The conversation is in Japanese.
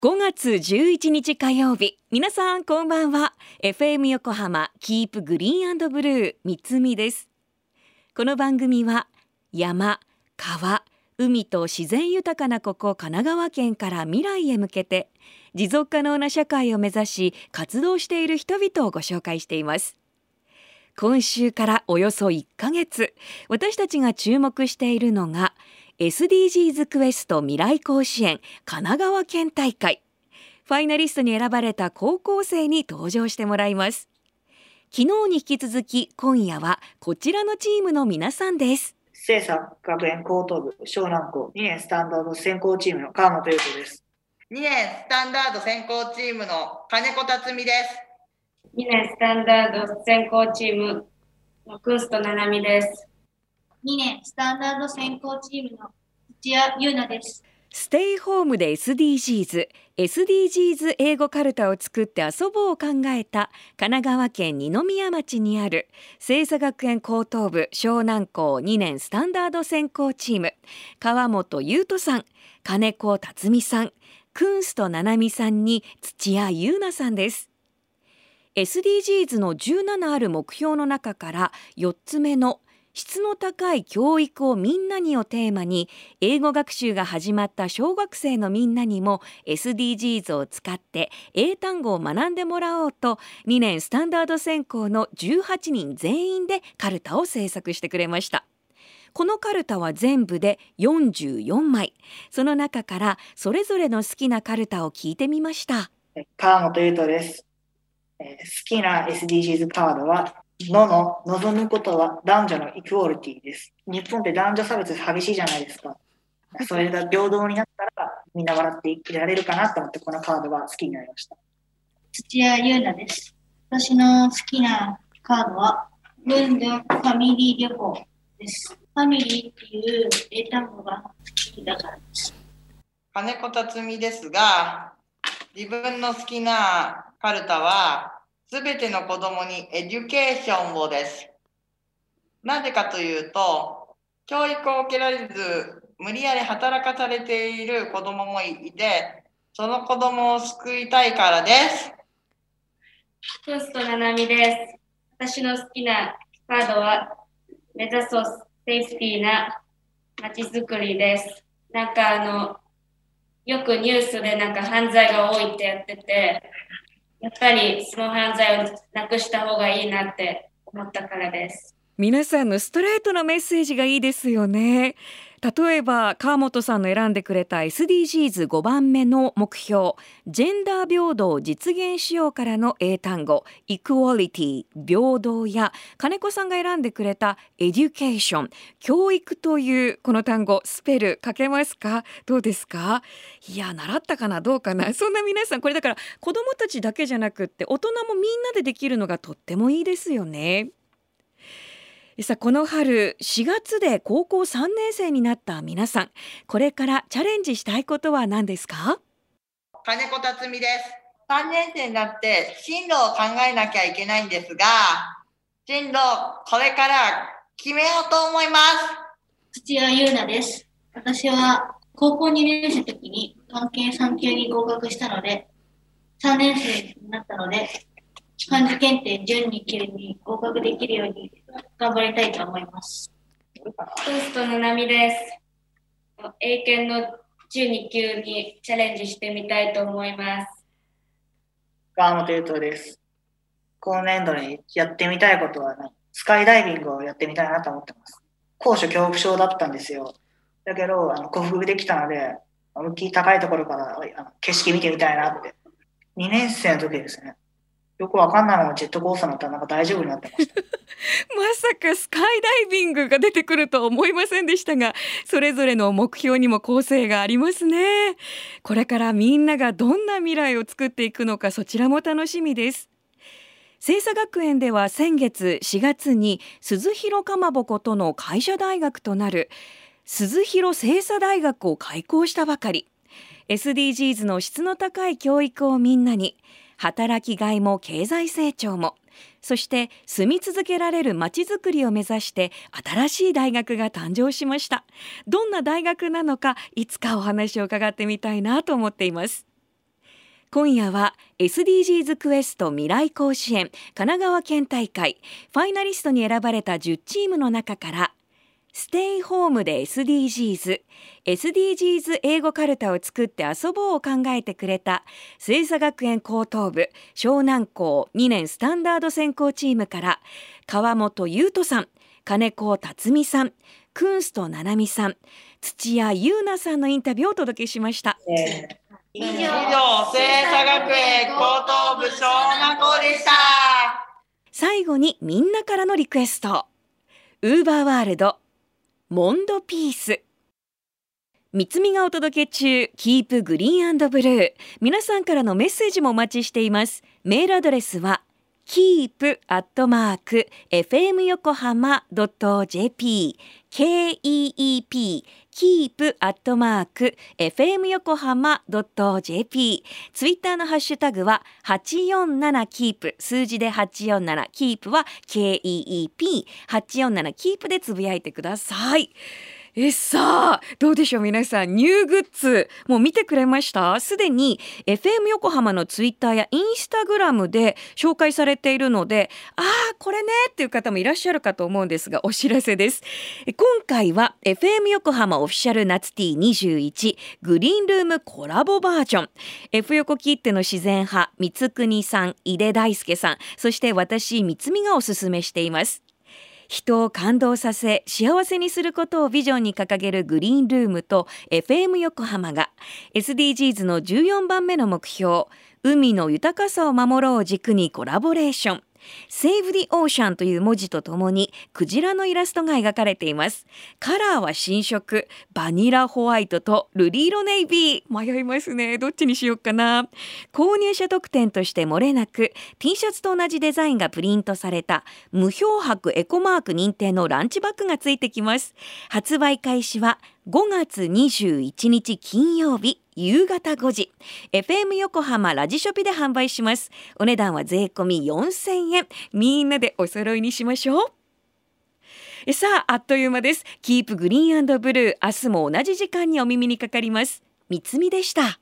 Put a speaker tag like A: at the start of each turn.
A: 5月11日火曜日、皆さんこんばんは。 FM 横浜キープグリーン&ブルー三つみです。この番組は山、川、海と自然豊かなここ神奈川県から未来へ向けて持続可能な社会を目指し活動している人々をご紹介しています。今週からおよそ1ヶ月、私たちが注目しているのがSDGs クエスト未来甲子園神奈川県大会。ファイナリストに選ばれた高校生に登場してもらいます。昨日に引き続き今夜はこちらのチームの皆さんです。
B: 清佐学園高等部湘南校2年スタンダード専攻チームの川本優斗です。
C: 2年スタンダード専攻チームの金子辰巳です。
D: 2年スタンダード専攻チームのクーストななみです。
E: 2年スタンダード専攻チームの土屋優奈です。
A: ステイホームで SDGs 英語カルタを作って遊ぼうを考えた神奈川県二宮町にある清佐学園高等部湘南校2年スタンダード専攻チーム、川本優斗さん、金子辰巳さん、クンストななみさんに土屋優奈さんです。SDGs の17ある目標の中から4つ目の質の高い教育をみんなにをテーマに、英語学習が始まった小学生のみんなにも SDGs を使って英単語を学んでもらおうと、2年スタンダード専攻の18人全員でカルタを制作してくれました。このカルタは全部で44枚。その中からそれぞれの好きなカルタを聞いてみました。
B: 川本優斗です。好きな SDGs カードはの望むことは男女のイクオリティです。日本って男女差別激しいじゃないですか。それが平等になったらみんな笑っていられるかなと思ってこのカードが好きになりました。
E: 土屋優奈です。私の好きなカードは文でファミリー旅行です。ファミリーっていう英単語が好きだからです。
C: 金子辰巳ですが、自分の好きなカルタはすべての子供にエデュケーションをです。なぜかというと、教育を受けられず、無理やり働かされている子供もいて、その子供を救いたいからです。
D: クーストななみです。私の好きなカードは目指そうセーフティーな街づくりです。よくニュースで犯罪が多いってやってて、やっぱりその犯罪をなくした方がいいなって思ったからです。
A: 皆さんのストレートなメッセージがいいですよね。例えば川本さんの選んでくれた SDGs5 番目の目標、ジェンダー平等を実現しようからの英単語イクオリティ、平等や、金子さんが選んでくれたエデュケーション、教育というこの単語、スペル書けますか？どうですか？いや、習ったかなどうかな。そんな皆さん、これだから子どもたちだけじゃなくって大人もみんなでできるのがとってもいいですよね。さあ、この春4月で高校3年生になった皆さん、これからチャレンジしたいことは何ですか？
C: 金子辰巳です。3年生になって進路を考えなきゃいけないんですが、進路これから決めようと思います。
E: 土屋優奈です。私は高校2年生の時に関係3級に合格したので、3年生になったので、漢字検定準2級に合格できるように頑張りたいと思います。
D: クーストななみです。英検の準2級にチャレンジしてみたいと思います。
B: 川本優斗です。今年度にやってみたいことは、スカイダイビングをやってみたいなと思ってます。高所恐怖症だったんですよ。だけど克服できたので、思いっきり高いところから景色見てみたいなって。2年生の時ですね。よくわかんないままジェットコースター乗ったら大丈夫になってました。
A: まさかスカイダイビングが出てくるとは思いませんでしたが、それぞれの目標にも個性がありますね。これからみんながどんな未来を作っていくのか、そちらも楽しみです。清佐学園では先月4月に鈴広かまぼことの会社大学となる鈴広清佐大学を開校したばかり。 SDGs の質の高い教育をみんなに、働きがいも経済成長も、そして住み続けられるまちづくりを目指して新しい大学が誕生しました。どんな大学なのか、いつかお話を伺ってみたいなと思っています。 今夜は SDGs クエスト未来甲子園神奈川県大会ファイナリストに選ばれた10チームの中からステイホームで SDGs 英語カルタを作って遊ぼうを考えてくれた星座学園高等部湘南高2年スタンダード専攻チームから川本優斗さん、金子辰美さん、クンスト七海さん、土屋優奈さんのインタビューをお届けしました。
C: 以上、星座学園高等部湘南高でした。
A: 最後にみんなからのリクエスト。ウーバーワールドモンドピース。三つみがお届け中、キープグリーン&ブルー。皆さんからのメッセージもお待ちしています。メールアドレスはkeep@fmyokohama.jp KEEP keep@fmyokohama.jp ツイッターのハッシュタグは847キープ、数字で847キープは KEEP 847キープでつぶやいてください。さあどうでしょう皆さん、ニューグッズもう見てくれました？すでに FM 横浜のツイッターやインスタグラムで紹介されているので、これねっていう方もいらっしゃるかと思うんですが、お知らせです。今回は FM 横浜オフィシャル夏ティー21グリーンルームコラボバージョン、 F 横切手の自然派三国さん、井出大輔さん、そして私三つみがおすすめしています。人を感動させ幸せにすることをビジョンに掲げるグリーンルームと FM 横浜が SDGs の14番目の目標、海の豊かさを守ろうを軸にコラボレーション。Save the Ocean という文字とともにクジラのイラストが描かれています。カラーは新色、バニラホワイトと瑠璃色ネイビー。迷いますね、どっちにしようかな。購入者特典として漏れなく T シャツと同じデザインがプリントされた無漂白エコマーク認定のランチバッグがついてきます。発売開始は5月21日金曜日夕方5時 FM 横浜ラジショピで販売します。お値段は税込み4000円。みんなでお揃いにしましょう。さあ、あっという間です。キープグリーン&ブルー、明日も同じ時間にお耳にかかります。みつみでした。